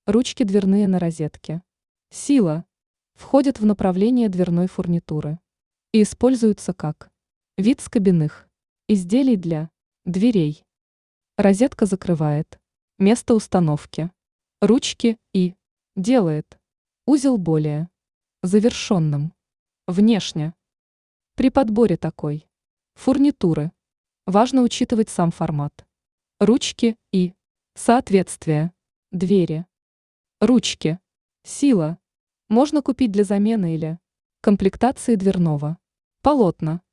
Ручки дверные на розетке. Сила. Входят в направление дверной фурнитуры. И используются как вид скобяных изделий для дверей. Розетка закрывает место установки ручки и делает узел более завершенным внешне. При подборе такой фурнитуры важно учитывать сам формат ручки и соответствие двери. Ручки. Сила. Можно купить для замены или комплектации дверного полотна.